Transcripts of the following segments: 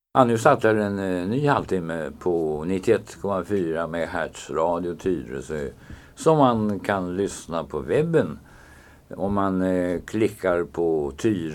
Ja, nu startar en ny halvtimme på 91,4 MHz Radio Tyresö som man kan lyssna på webben om man klickar på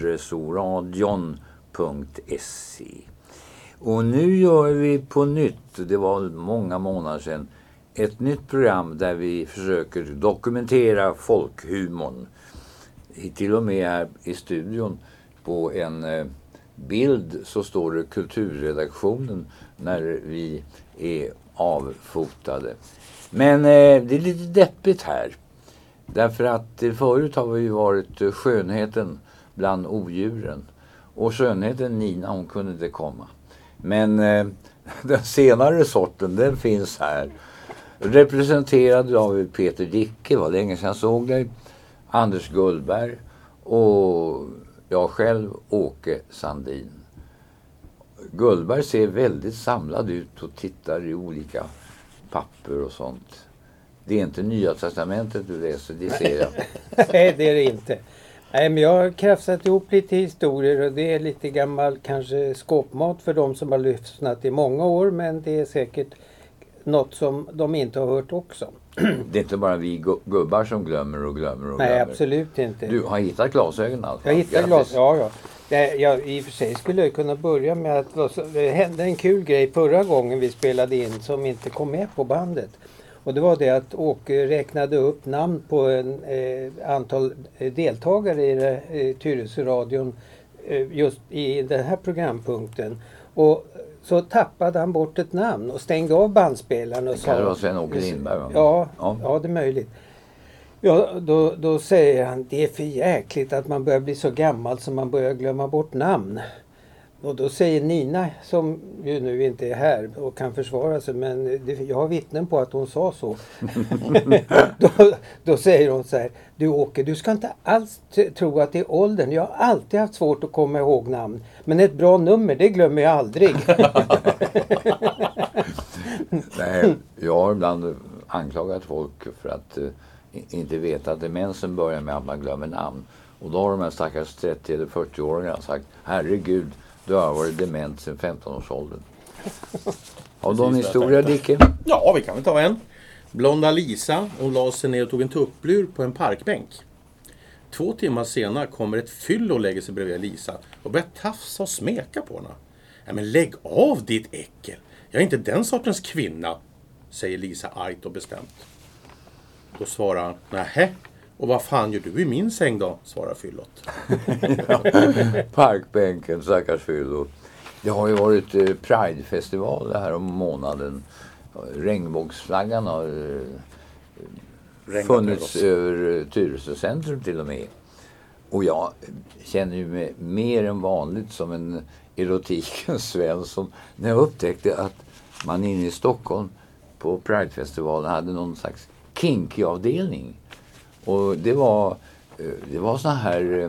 tyresoradion.se. Och nu gör vi på nytt, det var många månader sedan, ett nytt program där vi försöker dokumentera folkhumorn. Till och med här i studion på en bild så står det kulturredaktionen när vi är avfotade. Men det är lite deppigt här. Därför att förut har vi ju varit skönheten bland odjuren. Och skönheten Nina, hon kunde inte komma. Men den senare sorten, den finns här. Representerad av Peter Dicke, var länge sedan jag såg dig. Anders Gullberg och jag själv, Åke Sandin. Gullberg ser väldigt samlad ut och tittar i olika papper och sånt. Det är inte Nya testamentet du läser, det ser jag. Nej, det är det inte. Nej, men jag har krafsat ihop lite historier och det är lite gammal kanske skåpmat för de som har lyssnat i många år, men det är säkert något som de inte har hört också. Det är inte bara vi gubbar som glömmer och glömmer. Nej, absolut inte. Du har hittat glasögon alltså? Jag hittade glasögon, ja. I och för sig skulle jag kunna börja med att det hände en kul grej förra gången vi spelade in som inte kom med på bandet. Och det var det att Åke räknade upp namn på en antal deltagare i Tyresö-radion just i den här programpunkten. Och så tappade han bort ett namn och stängde av bandspelaren och sa... Det var Sven-Åke Lindberg, va? Ja, det är möjligt. Ja, då säger han, det är för jäkligt att man börjar bli så gammal som man börjar glömma bort namn. Och då säger Nina, som ju nu inte är här och kan försvara sig, men jag har vittnen på att hon sa så. då säger hon så här, du Åke, du ska inte alls tro att det är åldern. Jag har alltid haft svårt att komma ihåg namn. Men ett bra nummer, det glömmer jag aldrig. Nej, jag har ibland anklagat folk för att inte veta att demensen börjar med att man glömmer namn. Och då har de här stackars 30 eller 40-åringarna sagt, herregud, du har varit dement sedan 15-årsåldern. Har du en historia, Dicke? Ja, vi kan väl ta en. Blonda Lisa, hon la sig ner och tog en tupplur på en parkbänk. 2 timmar senare kommer ett fyll och lägger sig bredvid Lisa och börjar tafsa och smeka på henne. Ja, men lägg av ditt äckel. Jag är inte den sortens kvinna, säger Lisa argt och bestämt. Då svarar han, nähä. Och vad fan gör du i min säng då? Svarar Fyllot. Parkbänken, stackars Fyllot. Det har ju varit Pride-festival det här om månaden. Regnbågsflaggan har funnits över Tyresö centrum till och med. Och jag känner ju mig mer än vanligt som en erotikens Svensson när jag upptäckte att man inne i Stockholm på Pride-festivalen hade någon slags kinky-avdelning. Och det var såna här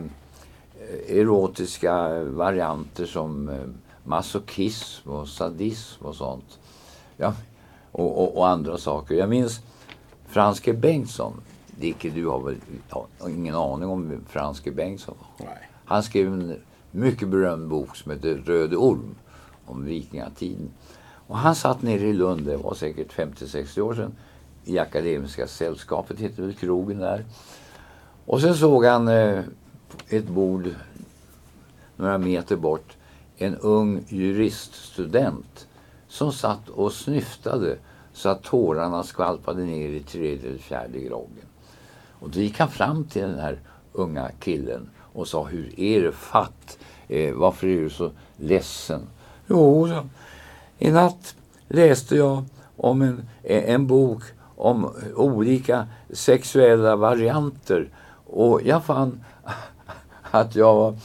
erotiska varianter som masochism och sadism och sånt. Ja, och andra saker. Jag minns Franske Bengtsson. Dicke, du har väl ingen aning om vem Franske Bengtsson var. Nej. Han skrev en mycket berömd bok som heter Röde Orm om vikingatiden. Och han satt nere i Lund, det var säkert 50-60 år sedan, i Akademiska sällskapet, heter väl krogen där. Och sen såg han ett bord några meter bort en ung juriststudent som satt och snyftade så att tårarna skvalpade ner i 3:e eller 4:e groggen. Och då gick han fram till den här unga killen och sa, hur är det fatt? Varför är du så ledsen? Jo, så, i natt läste jag om en bok om olika sexuella varianter och jag fann att jag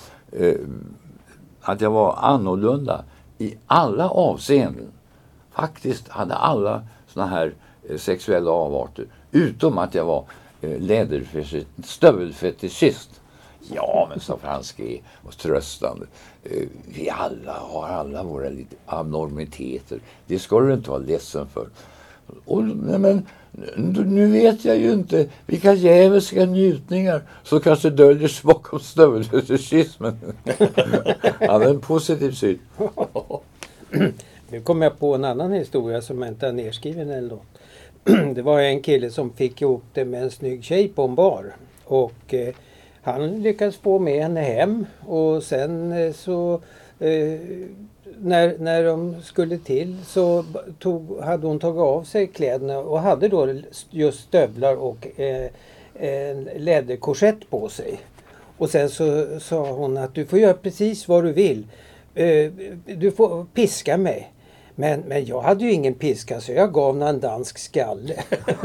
var annorlunda i alla avseenden. Faktiskt hade alla såna här sexuella avarter, utom att jag var stövelfetischist. Ja, men sa Franske och tröstande. Vi har alla våra lite abnormiteter. Det ska du inte vara ledsen för. Och, men nu vet jag ju inte vilka djävulska njutningar så kanske döljer sig bakom stövelfetischismen. Han hade en positiv syn. Nu kom jag på en annan historia som jag inte har nedskriven eller något. Det var en kille som fick ihop det med en snygg tjej på en bar. Och han lyckades få med henne hem. Och sen så när de skulle till så hade hon tagit av sig kläderna och hade då just stövlar och en läderkorsett på sig. Och sen så sa hon att du får göra precis vad du vill. Du får piska mig. Men jag hade ju ingen piska så jag gav en dansk skalle.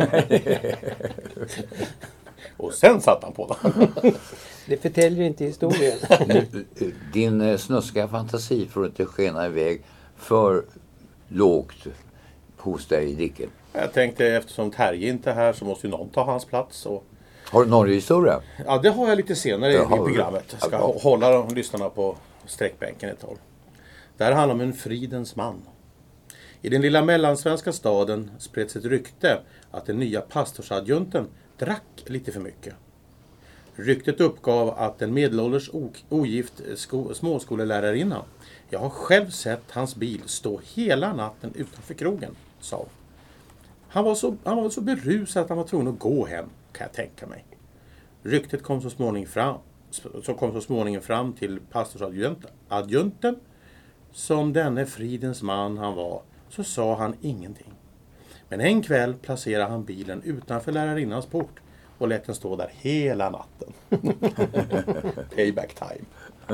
Och sen satt han på den. Det förtäljer inte historien. Din snuskiga fantasi får inte skena iväg för lågt hos dig i Dicken. Jag tänkte eftersom Terje inte är här så måste ju någon ta hans plats. Och... Har du Norge-historia? Ja, det har jag lite senare i programmet. Jag ska hålla lyssnarna på sträckbänken ett tag. Det här handlar om en fridens man. I den lilla mellansvenska staden spreds ett rykte att den nya pastorsadjunten drack lite för mycket. Ryktet uppgav att en medelålders ogift småskolelärarinna, jag har själv sett hans bil stå hela natten utanför krogen, sa. Han var så berusad att han var tvungen att gå hem, kan jag tänka mig. Ryktet kom så småningom fram till pastorsadjunten. Som denne fridens man han var, så sa han ingenting. Men en kväll placerade han bilen utanför lärarinnans port och lät den stå där hela natten. Payback time.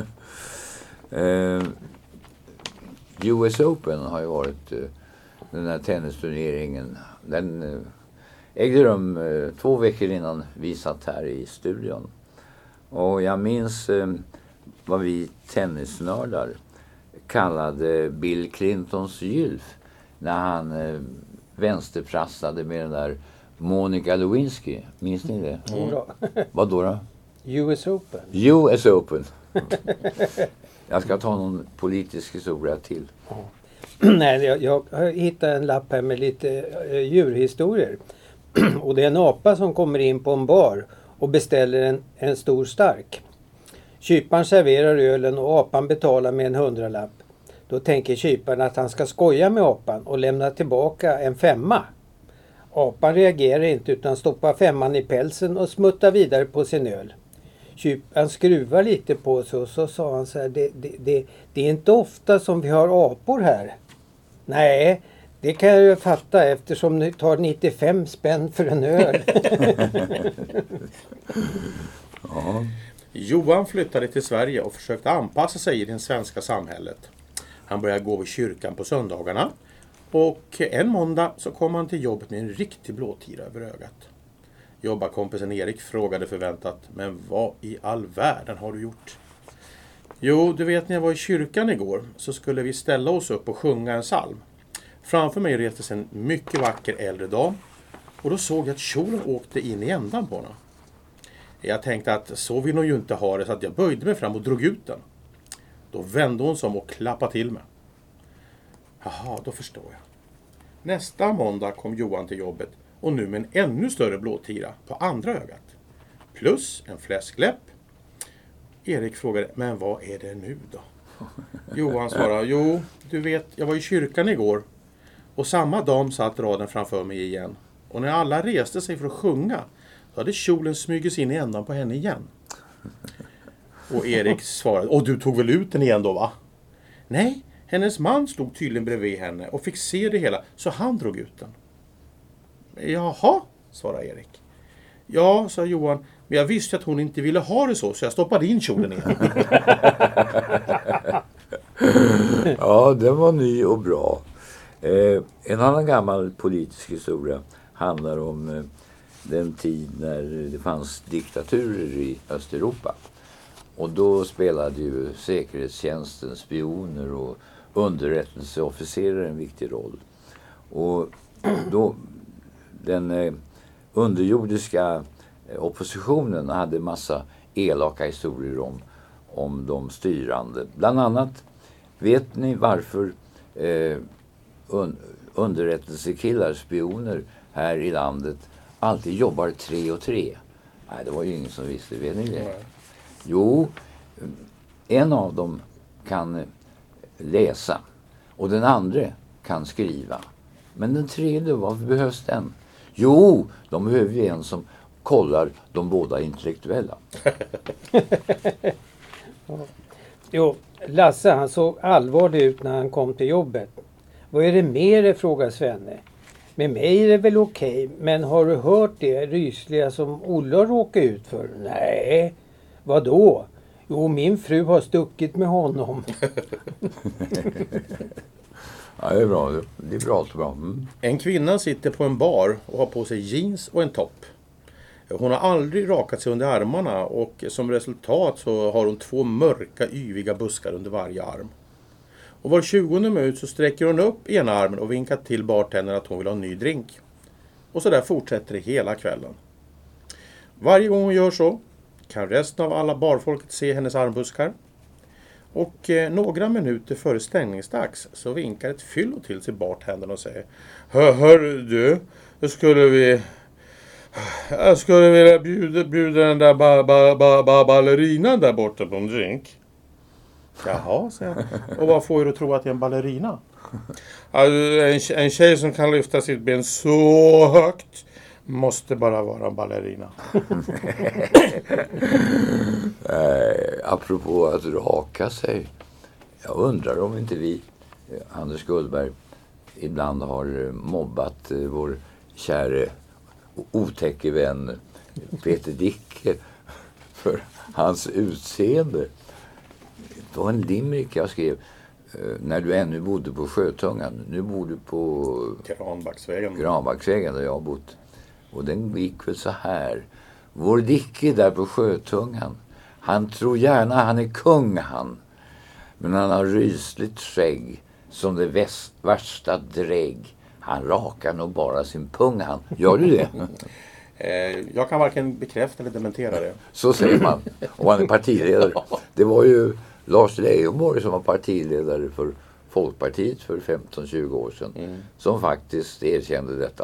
US Open har ju varit den här tennisturneringen. Den ägde rum 2 veckor innan vi satt här i studion. Och jag minns vad vi tennisnördar kallade Bill Clintons gylf när han vänsterprassade med den där Monica Lewinsky. Minns ni det? Vad då? US Open. US Open. Jag ska ta någon politisk historia till. Nej, jag har hittat en lapp här med lite djurhistorier. Och det är en apa som kommer in på en bar och beställer en stor stark. Kyparen serverar ölen och apan betalar med en 100-lapp. Då tänker kyparen att han ska skoja med apan och lämna tillbaka en 5. Apan reagerar inte utan stoppar 5 i pälsen och smuttar vidare på sin öl. Kyparen skruvar lite på sig och så sa han så här, det är inte ofta som vi har apor här. Nej, det kan jag ju fatta eftersom ni tar 95 spänn för en öl. Ja. Johan flyttade till Sverige och försökte anpassa sig i det svenska samhället. Han började gå vid kyrkan på söndagarna och en måndag så kom han till jobbet med en riktig blåtira över ögat. Jobbarkompisen Erik frågade förväntat, men vad i all världen har du gjort? Jo, du vet när jag var i kyrkan igår så skulle vi ställa oss upp och sjunga en psalm. Framför mig retes en mycket vacker äldre dam och då såg jag att kjolen åkte in i ändan på henne. Jag tänkte att så vill hon ju inte ha det så att jag böjde mig fram och drog ut den. Då vände hon sig om och klappade till mig. Jaha, då förstår jag. Nästa måndag kom Johan till jobbet och nu med en ännu större blåtira på andra ögat. Plus en fläskläpp. Erik frågade, men vad är det nu då? Johan svarade, jo, du vet, jag var i kyrkan igår och samma dam satt raden framför mig igen. Och när alla reste sig för att sjunga så hade kjolen smugits in i ändan på henne igen. Och Erik svarade, och du tog väl ut den igen då va? Nej, hennes man stod tydligen bredvid henne och fick se det hela så han drog ut den. Jaha, svarade Erik. Ja, sa Johan, men jag visste att hon inte ville ha det så jag stoppade in kjolen igen. Ja, den var ny och bra. En annan gammal politisk historia handlar om den tid när det fanns diktaturer i Östeuropa. Och då spelade ju säkerhetstjänsten, spioner och underrättelseofficerare en viktig roll. Och då den underjordiska oppositionen hade massa elaka historier om de styrande. Bland annat, vet ni varför underrättelsekillar, spioner här i landet alltid jobbar 3 och 3? Nej, det var ju ingen som visste. Vet ni det? Jo, en av dem kan läsa och den andra kan skriva. Men den tredje, varför behövs den? Jo, de behöver ju en som kollar de båda intellektuella. Jo, Lasse han såg allvarlig ut när han kom till jobbet. Vad är det mer, frågar Svenne. Med mig är det väl okej, men har du hört det rysliga som Olle råkade ut för? Nej, vad då? Jo, min fru har stuckit med honom. Ja, det är bra. Det är bra. Mm. En kvinna sitter på en bar och har på sig jeans och en topp. Hon har aldrig rakat sig under armarna och som resultat så har hon 2 mörka, yviga buskar under varje arm. Och var 20:e minut så sträcker hon upp ena armen och vinkar till bartendern att hon vill ha en ny drink. Och så där fortsätter det hela kvällen. Varje gång hon gör så kan resten av alla barfolket se hennes armbuskar. Och några minuter före stängningsdags så vinkar ett fyllo till sig bartendern och säger: Hör du, jag skulle vilja bjuda den där ballerinan där borta på en drink. Jaha, säger jag. Och vad får du att tro att det är en ballerina? En tjej som kan lyfta sitt ben så högt måste bara vara en ballerina. Apropå att raka sig. Jag undrar om inte vi, Anders Gullberg, ibland har mobbat vår käre otäcke vän Peter Dicke för hans utseende. Det var en limerick jag skrev när du ännu bodde på Sjötungan. Nu bor du på Granbacksvägen där jag har bott. Och den gick väl så här. Vår Dicke där på Sjötungan. Han tror gärna han är kung han. Men han har rysligt skägg som det värsta drägg. Han rakar nog bara sin pung han. Gör du det? Jag kan varken bekräfta eller dementera det. Så säger man. Och han är partiledare. Det var ju Lars Leijonborg som var partiledare för Folkpartiet för 15-20 år sedan. Som faktiskt erkände detta.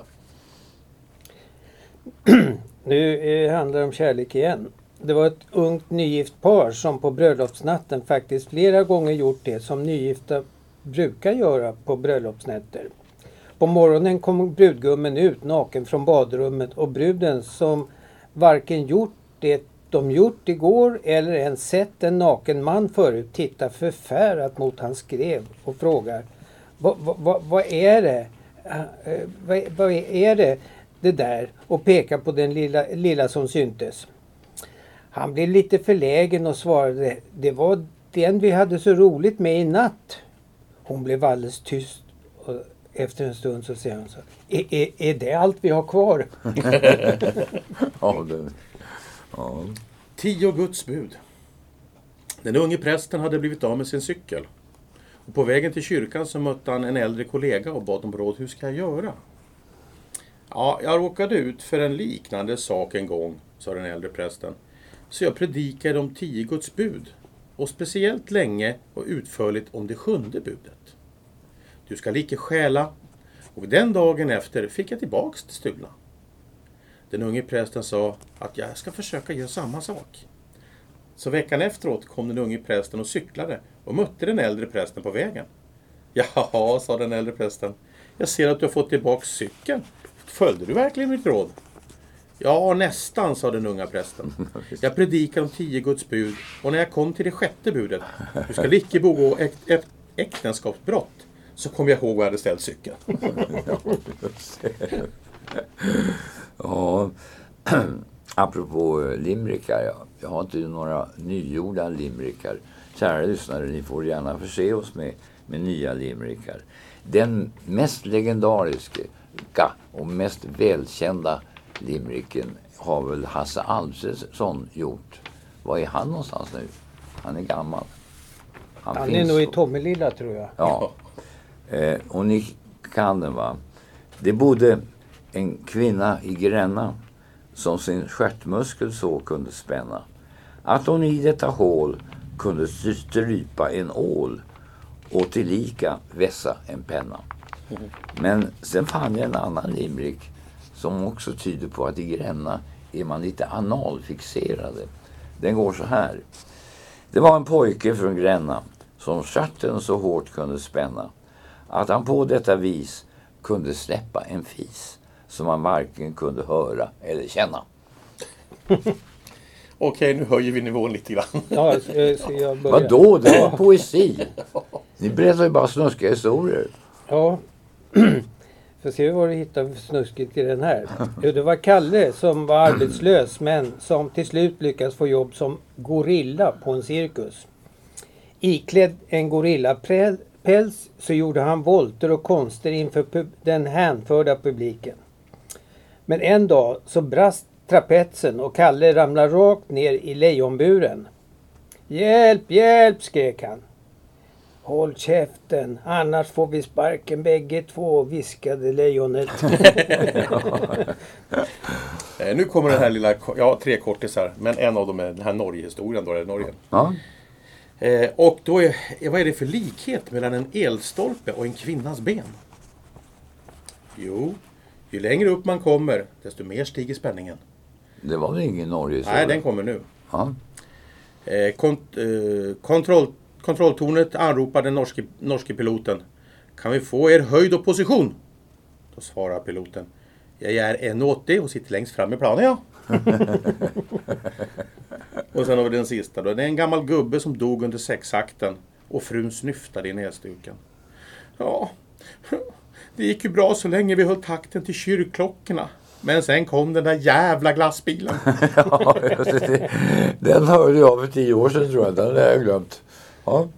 Nu handlar det om kärlek igen. Det var ett ungt nygift par som på bröllopsnatten faktiskt flera gånger gjort det som nygifta brukar göra på bröllopsnätter. På morgonen kom brudgummen ut naken från badrummet och bruden som varken gjort det de gjort igår eller ens sett en naken man förut tittar förfärat mot hans skrev och frågar: Vad är det? Vad är det där? Och pekar på den lilla som syntes. Han blev lite förlägen och svarade: det var den vi hade så roligt med i natt. Hon blev alldeles tyst och efter en stund så säger hon så: är det allt vi har kvar? Ja. 10 Guds bud. Den unge prästen hade blivit av med sin cykel. Och på vägen till kyrkan så mötte han en äldre kollega och bad om råd: hur ska jag göra? Ja, jag råkade ut för en liknande sak en gång, sa den äldre prästen. Så jag predikade om 10 Guds bud. Och speciellt länge och utförligt om det 7:e budet. Du ska icke stjäla. Och den dagen efter fick jag tillbaks det stulna. Den unge prästen sa att jag ska försöka göra samma sak. Så veckan efteråt kom den unge prästen och cyklade och mötte den äldre prästen på vägen. Jaha, sa den äldre prästen. Jag ser att du har fått tillbaks cykeln. Följde du verkligen mitt råd? Ja, nästan, sa den unga prästen. Jag predikade om 10 Guds bud och när jag kom till det 6:e budet, du ska icke begå äktenskapsbrott, så kom jag ihåg vad jag hade ställt cykeln. Ja, apropå limerickar, jag har inte några nygjorda limerickar. Kära lyssnare, ni får gärna förse oss med nya limerickar. Den mest legendariska och mest välkända limericken har väl Hasse Alfredson gjort. Var är han någonstans nu? Han är gammal. Han är nog i Tommelilla, tror jag. Ja. Och ni kan den, va? Det bodde en kvinna i Gränna som sin stjärtmuskel så kunde spänna att hon i detta hål kunde strypa en ål och tillika vässa en penna. Men sen fann jag en annan limerick som också tyder på att i Gränna är man lite analfixerade. Den går så här. Det var en pojke från Gränna som stjärten så hårt kunde spänna att han på detta vis kunde släppa en fis som man varken kunde höra eller känna. Okej, nu höjer vi nivån lite grann. Ja, så jag börjar. Vadå? Det är poesi. Ni berättar ju bara snuskiga historier. Ja. Får se vad du hittar för snuskigt i den här. Jo, det var Kalle som var arbetslös men som till slut lyckades få jobb som gorilla på en cirkus. Iklädd en gorillapäls så gjorde han volter och konster inför den hänförda publiken. Men en dag så brast trapetsen och Kalle ramlade rakt ner i lejonburen. Hjälp, hjälp, skrek han. Håll käften, annars får vi sparken bägge två, viskade lejonet. Nu kommer den här lilla, 3 kortisar, men en av dem är den här Norge-historien då, är det Norge. Ja. Och då vad är det för likhet mellan en elstolpe och en kvinnas ben? Jo, ju längre upp man kommer, desto mer stiger spänningen. Det var väl ingen Norge? Nej, den kommer nu. Ja. Kontrolltornet anropar den norske piloten. Kan vi få er höjd och position? Då svarar piloten. Jag är 1,80 och sitter längst fram i planen, ja. Och sen har vi den sista då. Det är en gammal gubbe som dog under sexakten. Och frun snyftade i näsduken. Ja, det gick ju bra så länge vi höll takten till kyrkklockorna. Men sen kom den där jävla glassbilen. Ja, den hörde jag för 10 år sedan tror jag. Den har jag glömt. Ja.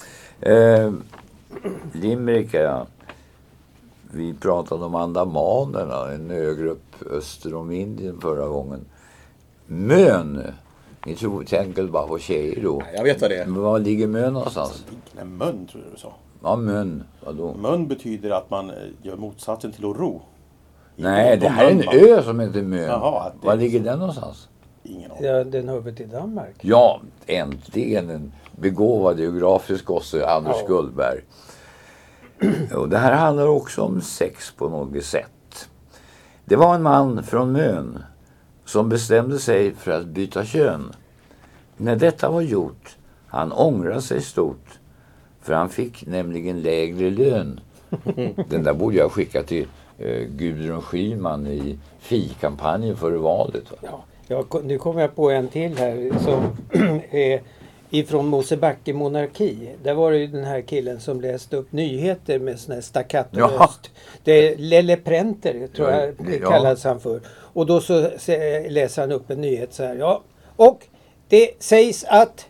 Limerick, ja. Vi pratade om andamanerna, en ögrupp öster om Indien förra gången. Mön. Ni tänker bara på tjejer då. Jag vet vad det är. Men var ligger Mön någonstans? Nej, mön tror jag du sa. Ja, Mön. Vadå? Mön betyder att man gör motsatsen till att ro. Nej, det här är en ö som heter Mön. Jaha, var ligger den någonstans? Ingen aning. Ja, den hör väl till Danmark. Ja, äntligen en begåvad geografisk gosse, Anders Gullberg. Och det här handlar också om sex på något sätt. Det var en man från Mön som bestämde sig för att byta kön. När detta var gjort, han ångrade sig stort. För han fick nämligen lägre lön. Den där borde jag skicka till Gudrun Schyman i FI-kampanjen före valet. Ja, nu kommer jag på en till här som är ifrån Mosebacke monarki. Där var det ju den här killen som läste upp nyheter med sån här staccato-röst. Det är Lelle Prenter, tror jag det kallas han för. Och då så läser han upp en nyhet så här. Ja. Och det sägs att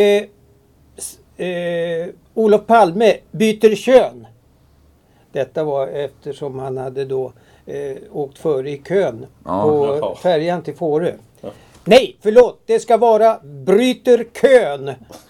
Olof Palme byter kön. Detta var eftersom han hade då åkt före i kön på färjan till Fårö. Ja. Nej, förlåt, det ska vara bryter kön.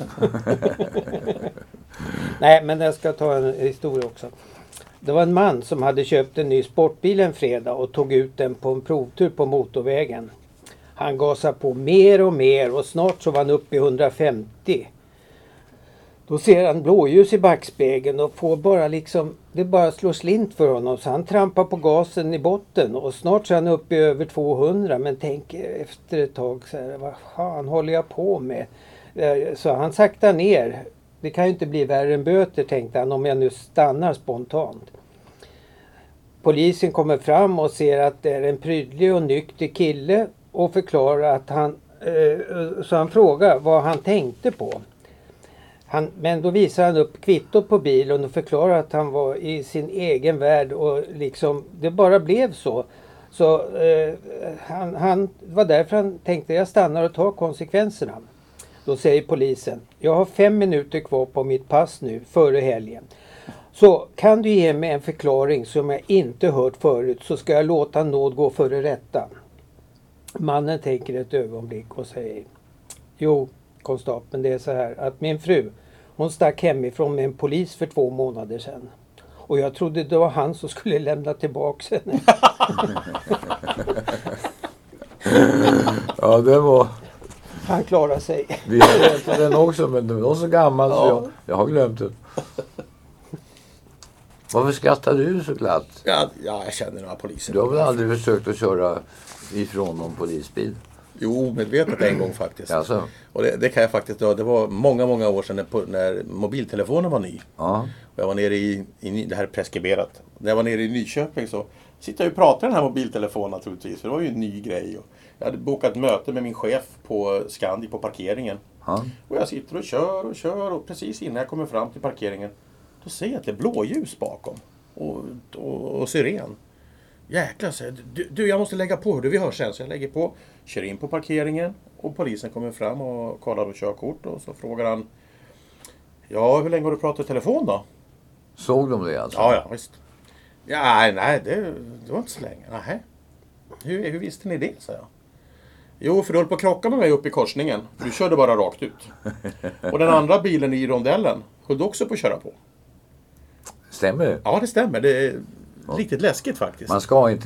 Nej, men jag ska ta en historia också. Det var en man som hade köpt en ny sportbil en fredag och tog ut den på en provtur på motorvägen. Han gasade på mer och mer och snart så var han uppe i 150. Då ser han blåljus i backspegeln och får bara liksom, det bara slår slint för honom. Så han trampar på gasen i botten och snart så är han uppe i över 200. Men tänker efter ett tag så här, vad fan håller jag på med? Så han saktar ner. Det kan ju inte bli värre än böter, tänkte han, om jag nu stannar spontant. Polisen kommer fram och ser att det är en prydlig och nykter kille och förklarar att så han frågar vad han tänkte på. Men då visar han upp kvittot på bilen och förklarar att han var i sin egen värld och liksom, det bara blev så. Så han var därför han tänkte jag stannar och tar konsekvenserna. Då säger polisen, jag har 5 minuter kvar på mitt pass nu före helgen. Så kan du ge mig en förklaring som jag inte hört förut så ska jag låta nåd gå före rätta. Mannen tänker ett ögonblick och säger, jo konstapeln, det är så här att min fru, hon stack hemifrån med en polis för 2 månader sedan. Och jag trodde det var han som skulle lämna tillbaka henne. Ja, det var... Han klarar sig. Vi har lärt den också, men den var så gammal så jag har glömt den. Varför skrattar du så glatt? Ja, jag känner några poliser. Du har väl aldrig försökt att köra ifrån någon polisbil? Jo, omedvetet en gång faktiskt. Alltså. Och det kan jag faktiskt dra. Det var många år sedan när mobiltelefonen var ny. Ja. Och jag var nere i det här är preskriberat. När jag var nere i Nyköping så sitter jag och pratar i den här mobiltelefonen naturligtvis. För det var ju en ny grej. Och jag hade bokat möte med min chef på Scandi på parkeringen. Ja. Och jag sitter och kör och precis innan jag kommer fram till parkeringen då ser jag att det är blåljus bakom. Och siren. Jäklar, säger du, jag måste lägga på. Vi hörs sen. Så jag lägger på, kör in på parkeringen och polisen kommer fram och kollar på körkort och så frågar han: ja, hur länge har du pratat i telefon då? Såg de det alltså? Ja, visst. Ja, nej, det var inte så länge. Nej. Hur visste ni det, säger jag. Jo, för du höll på att krocka med mig upp i korsningen. Du körde bara rakt ut. Och den andra bilen i rondellen höll du också på att köra på. Stämmer det? Ja, det stämmer. Det är riktigt läskigt faktiskt. Man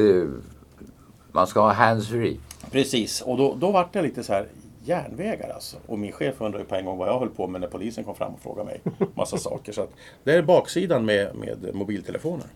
ska ha hands-free. Precis, och då var det lite så här järnvägar alltså. Och min chef undrade ju på en gång vad jag höll på med när polisen kom fram och frågade mig massa saker. Så att det är baksidan med mobiltelefoner.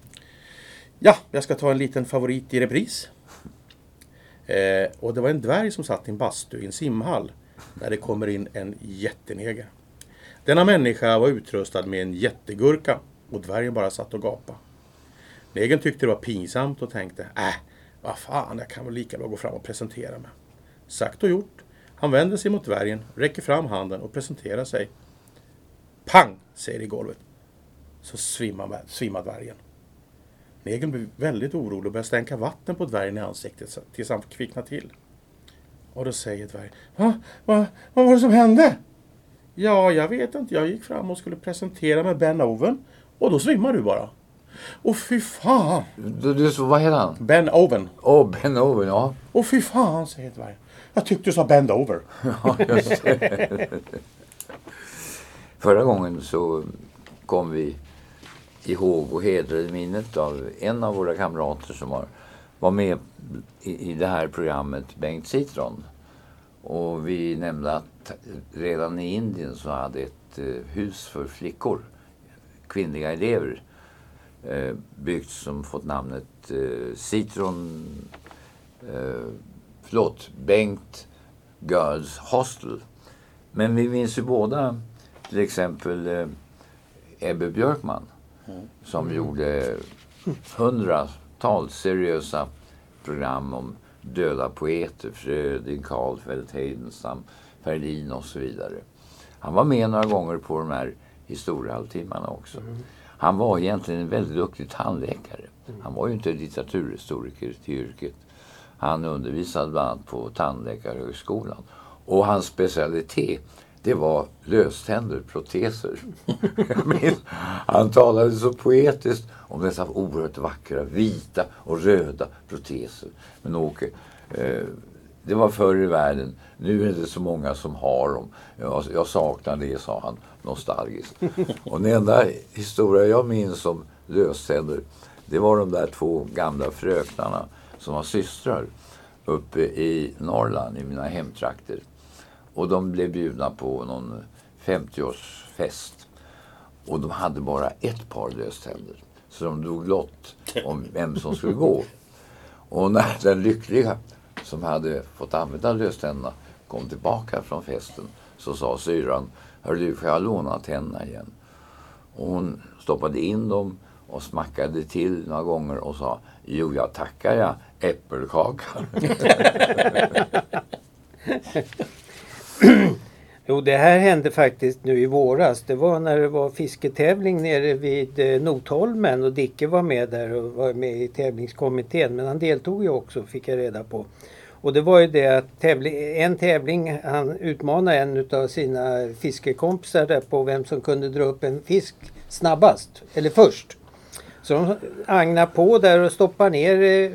Ja, jag ska ta en liten favorit i repris. Och det var en dvärg som satt i en bastu i en simhall när det kommer in en jätteneger. Denna människa var utrustad med en jättegurka och dvärgen bara satt och gapade. Negern tyckte det var pinsamt och tänkte, vad fan, jag kan väl lika bra gå fram och presentera mig. Sagt och gjort. Han vänder sig mot dvärgen, räcker fram handen och presenterar sig. Pang, säger det i golvet. Så svimmar dvärgen. Negern blev väldigt orolig och började stänka vatten på dvärgen i ansiktet tills han kvicknade till. Och då säger dvärgen, vad var det som hände? Ja, jag vet inte. Jag gick fram och skulle presentera med Ben Owen och då svimmar du bara. Och fy fan. Vad heter han? Ben Owen. Ben Owen, ja. Och fy fan, säger dvärgen. Jag tyckte du sa bend over. Ja, just det. Förra gången så kom vi ihåg och hedrade minnet av en av våra kamrater som var med i det här programmet, Bengt Citron. Och vi nämnde att redan i Indien så hade ett hus för flickor, kvinnliga elever, byggts som fått namnet Bengt Girls Hostel. Men vi minns ju båda till exempel Ebbe Björkman som gjorde hundratals seriösa program om döda poeter, Fröding, Karlfeldt, Heidenstam, Ferlin och så vidare. Han var med några gånger på de här historiehalvtimmarna också. Han var egentligen en väldigt duktig tandläkare. Han var ju inte litteraturhistoriker till yrket. Han undervisade bland annat på tandläkarhögskolan. Och hans specialitet, det var löständer, proteser. Han talade så poetiskt om dessa oerhört vackra, vita och röda proteser. Men Åke, det var förr i världen. Nu är det så många som har dem. Jag saknar det, sa han nostalgiskt. Och den enda historia jag minns om löständer, det var de där två gamla fröknarna som var systrar uppe i Norrland, i mina hemtrakter. Och de blev bjudna på någon 50-årsfest. Och de hade bara ett par löständer. Så de drog lott om vem som skulle gå. Och när den lyckliga som hade fått använda löständerna kom tillbaka från festen, så sa syran, hör du, får jag låna tänderna igen? Och hon stoppade in dem och smackade till några gånger och sa, jo, jag tackar jag, äppelkaka. Jo, det här hände faktiskt nu i våras. Det var när det var fisketävling nere vid Notholmen och Dicke var med där och var med i tävlingskommittén. Men han deltog ju också, fick jag reda på. Och det var ju det att en tävling, han utmanade en av sina fiskekompisar där på vem som kunde dra upp en fisk snabbast, eller först. Så de agnar på där och stoppar ner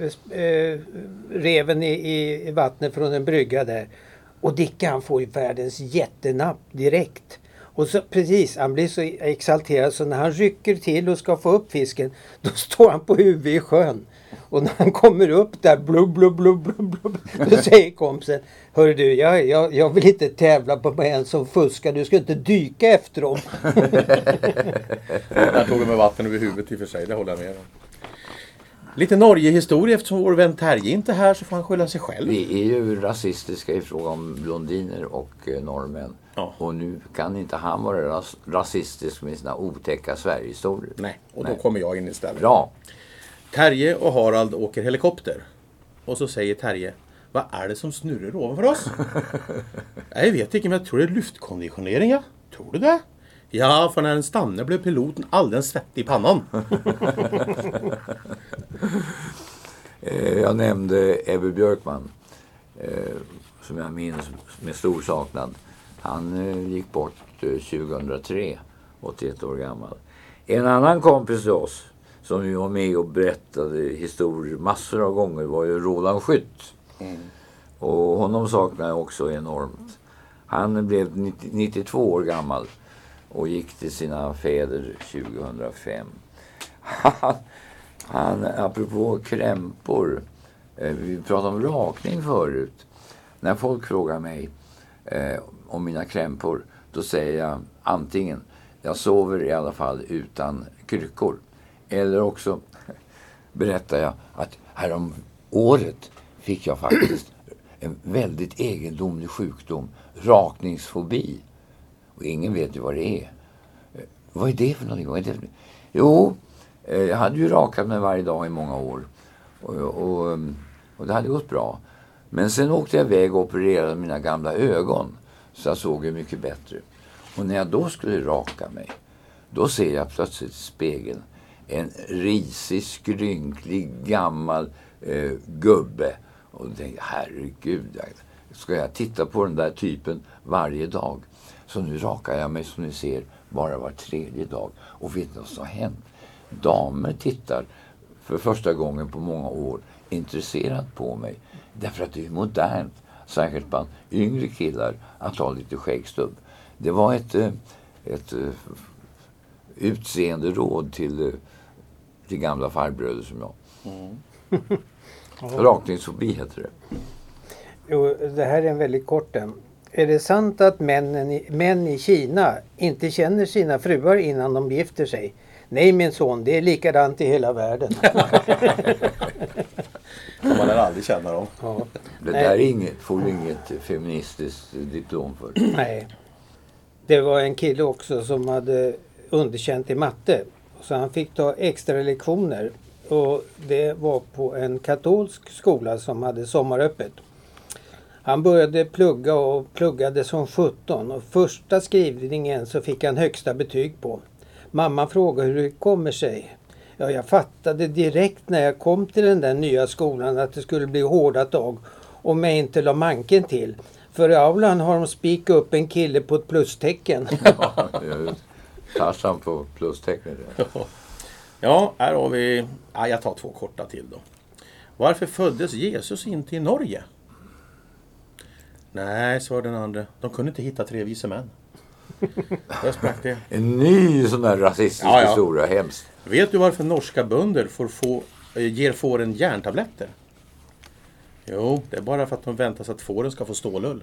reven i vattnet från en brygga där. Och Dicke, han får ju världens jättenapp direkt. Och så precis, han blir så exalterad så när han rycker till och ska få upp fisken, då står han på huvudet i sjön. Och när han kommer upp där, blub, blub, blub, blub, blub, då säger kompisen, hör du, jag vill inte tävla på en som fuskar, du ska inte dyka efter dem. Där tog de med vatten över huvudet i och för sig, det håller jag med om. Lite Norge-historia, eftersom vår vän Terje inte är här så får han skylla sig själv. Vi är ju rasistiska i fråga om blondiner och norrmän. Ja. Och nu kan inte han vara rasistisk med sina otäcka Sverigehistorier. Nej, och då kommer jag in istället. Bra. Terje och Harald åker helikopter. Och så säger Terje, vad är det som snurrar ovanför oss? Jag vet inte, men jag tror det är luftkonditionering, ja. Tror du det? Ja, för när den stannar blev piloten alldeles svettig i pannan. Jag nämnde Ebbe Björkman, som jag minns med stor saknad. Han gick bort 2003, 81 år gammal. En annan kompis till oss, som ju var med och berättade historier massor av gånger, var ju Roland Skytt. Och honom saknar jag också enormt. Han blev 92 år gammal och gick till sina fäder 2005. Han apropå krämpor, vi pratade om rakning förut. När folk frågar mig om mina krämpor, då säger jag antingen jag sover i alla fall utan kryckor. Eller också berättar jag att härom året fick jag faktiskt en väldigt egendomlig sjukdom, rakningsfobi. Och ingen vet ju vad det är. Vad är det för någonting? Vad är det för... Jo, jag hade ju rakat mig varje dag i många år. Och det hade gått bra. Men sen åkte jag iväg och opererade mina gamla ögon. Så jag såg ju mycket bättre. Och när jag då skulle raka mig, då ser jag plötsligt i spegeln en risig, skrynklig, gammal gubbe. Och jag tänkte, herregud, ska jag titta på den där typen varje dag? Så nu rakar jag mig, som ni ser, bara var tredje dag. Och vet ni vad som har hänt? Damer tittar för första gången på många år intresserat på mig. Därför att det är modernt, särskilt bland yngre killar, att ha lite skäggstubb. Det var ett utseende råd till gamla farbröder som jag. Rakningsfobi heter det. Jo, det här är en väldigt kort en. Är det sant att män i Kina inte känner sina fruar innan de gifter sig? Nej min son, det är likadant i hela världen. Man lär aldrig känna dem. Ja. Det där får du inget feministiskt diplom för. Nej. Det var en kille också som hade underkänt i matte. Så han fick ta extra lektioner. Och det var på en katolsk skola som hade sommaröppet. Han började plugga och pluggade som 17. Och första skrivningen så fick han högsta betyg på. Mamma frågade hur det kommer sig. Ja, jag fattade direkt när jag kom till den där nya skolan att det skulle bli hårda tag. Om jag inte la manken till. För i aulan har de spikat upp en kille på ett plustecken. Ja, Tarzan på plustecknet. Ja, här har vi... Ja, jag tar 2 korta till då. Varför föddes Jesus inte i Norge? Nej, svarade den andra. De kunde inte hitta 3 vise män. Jag sprack det. En ny sån där rasistisk historia, hemskt. Vet du varför norska bönder ger fåren järntabletter? Jo, det är bara för att de väntar sig att fåren ska få stålull.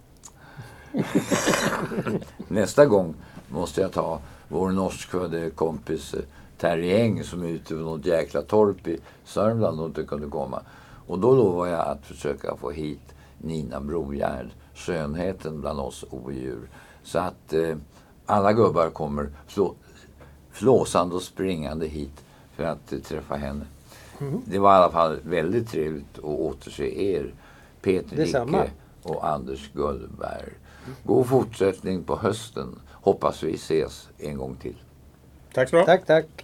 Nästa gång måste jag ta vår norskfödde kompis Terje Eng som är ute på något jäkla torp i Sörmland och inte kunde komma. Och då lovar jag att försöka få hit Nina Brogärd, skönheten bland oss odjur. Så att alla gubbar kommer flåsande och springande hit för att träffa henne. Det var i alla fall väldigt trevligt att återse er, Peter Dicke och Anders Gullberg. God fortsättning på hösten. Hoppas vi ses en gång till. Tack så bra. Tack, tack.